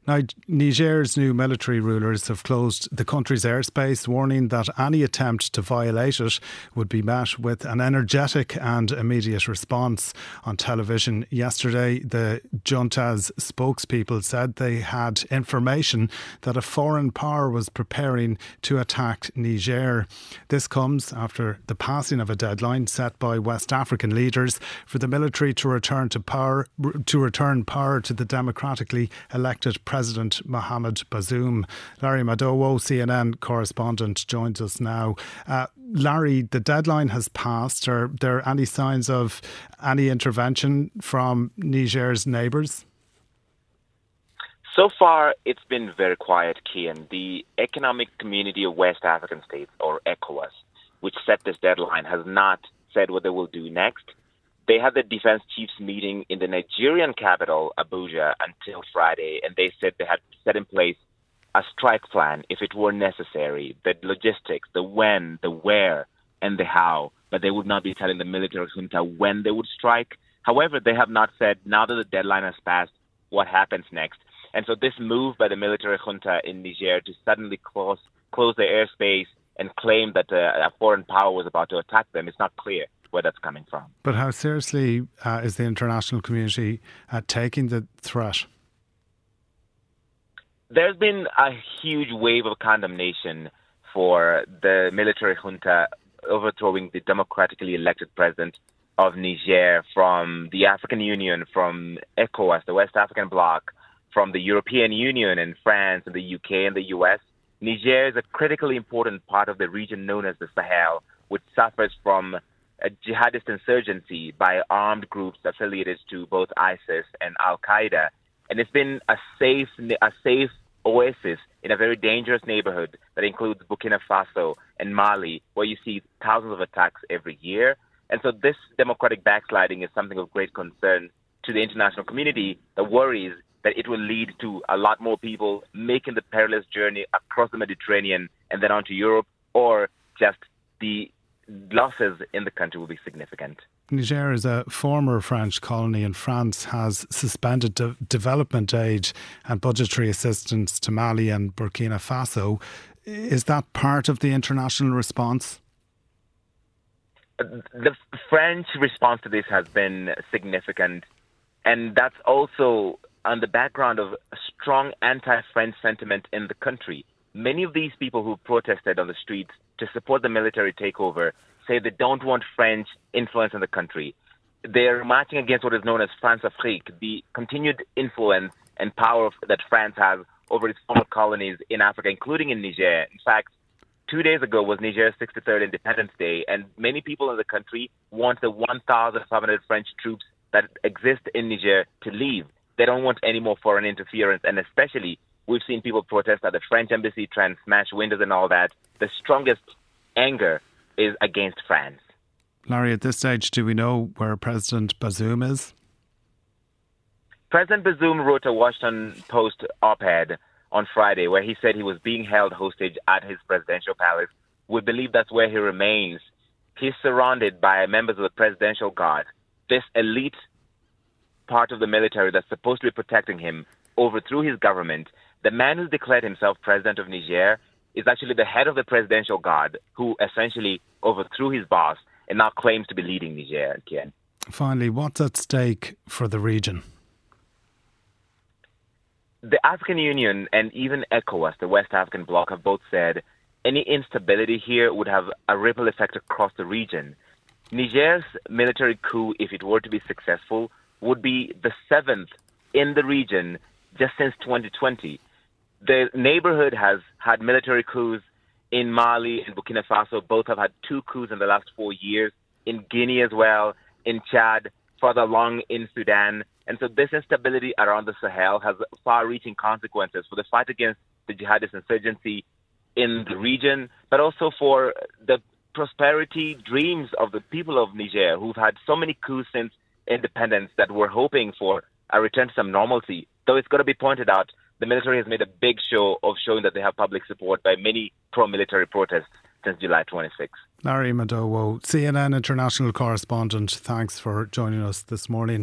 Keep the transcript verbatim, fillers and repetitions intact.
Now, Niger's new military rulers have closed the country's airspace, warning that any attempt to violate it would be met with an energetic and immediate response. On television yesterday, the junta's spokespeople said they had information that a foreign power was preparing to attack Niger. This comes after the passing of a deadline set by West African leaders for the military to return to power, to return power to the democratically elected President Mohamed Bazoum. Larry Madowo, C N N correspondent, joins us now. Uh, Larry, the deadline has passed. Are there any signs of any intervention from Niger's neighbours? So far, it's been very quiet, Kian. The Economic Community of West African States, or ECOWAS, which set this deadline, has not said what they will do next. They had the defense chiefs meeting in the Nigerian capital, Abuja, until Friday, and they said they had set in place a strike plan if it were necessary, the logistics, the when, the where, and the how, but they would not be telling the military junta when they would strike. However, they have not said, now that the deadline has passed, what happens next. And so this move by the military junta in Niger to suddenly close, close the airspace and claim that uh, a foreign power was about to attack them, it's not clear where that's coming from. But how seriously uh, is the international community uh, taking the threat? There's been a huge wave of condemnation for the military junta overthrowing the democratically elected president of Niger from the African Union, from ECOWAS, the West African bloc, from the European Union and France and the U K and the U S. Niger is a critically important part of the region known as the Sahel, which suffers from a jihadist insurgency by armed groups affiliated to both ISIS and Al-Qaeda. And it's been a safe, a safe oasis in a very dangerous neighborhood that includes Burkina Faso and Mali, where you see thousands of attacks every year. And so this democratic backsliding is something of great concern to the international community that worries that it will lead to a lot more people making the perilous journey across the Mediterranean and then on to Europe, or just the losses in the country will be significant. Niger is a former French colony, and France has suspended de- development aid and budgetary assistance to Mali and Burkina Faso. Is that part of the international response? The French response to this has been significant, and that's also on the background of a strong anti-French sentiment in the country. Many of these people who protested on the streets to support the military takeover say they don't want French influence in the country. They're marching against what is known as France-Afrique, the continued influence and power that France has over its former colonies in Africa, including in Niger. In fact, two days ago was Niger's sixty-third Independence Day, and many people in the country want the one thousand five hundred French troops that exist in Niger to leave. They don't want any more foreign interference, and especially we've seen people protest at the French embassy, try and smash windows and all that. The strongest anger is against France. Larry, at this stage, do we know where President Bazoum is? President Bazoum wrote a Washington Post op-ed on Friday where he said he was being held hostage at his presidential palace. We believe that's where he remains. He's surrounded by members of the presidential guard. This elite part of the military that's supposed to be protecting him overthrew his government. The man who declared himself president of Niger is actually the head of the presidential guard, who essentially overthrew his boss and now claims to be leading Niger. Ken. Finally, what's at stake for the region? The African Union and even ECOWAS, the West African bloc, have both said any instability here would have a ripple effect across the region. Niger's military coup, if it were to be successful, would be the seventh in the region just since twenty twenty. The neighborhood has had military coups in Mali and Burkina Faso. Both have had two coups in the last four years. In Guinea as well, in Chad, further along in Sudan. And so this instability around the Sahel has far-reaching consequences for the fight against the jihadist insurgency in the region, but also for the prosperity dreams of the people of Niger, who've had so many coups since independence that were hoping for a return to some normalcy. Though it's got to be pointed out, the military has made a big show of showing that they have public support by many pro-military protests since July twenty-sixth. Larry Madowo, C N N international correspondent, thanks for joining us this morning.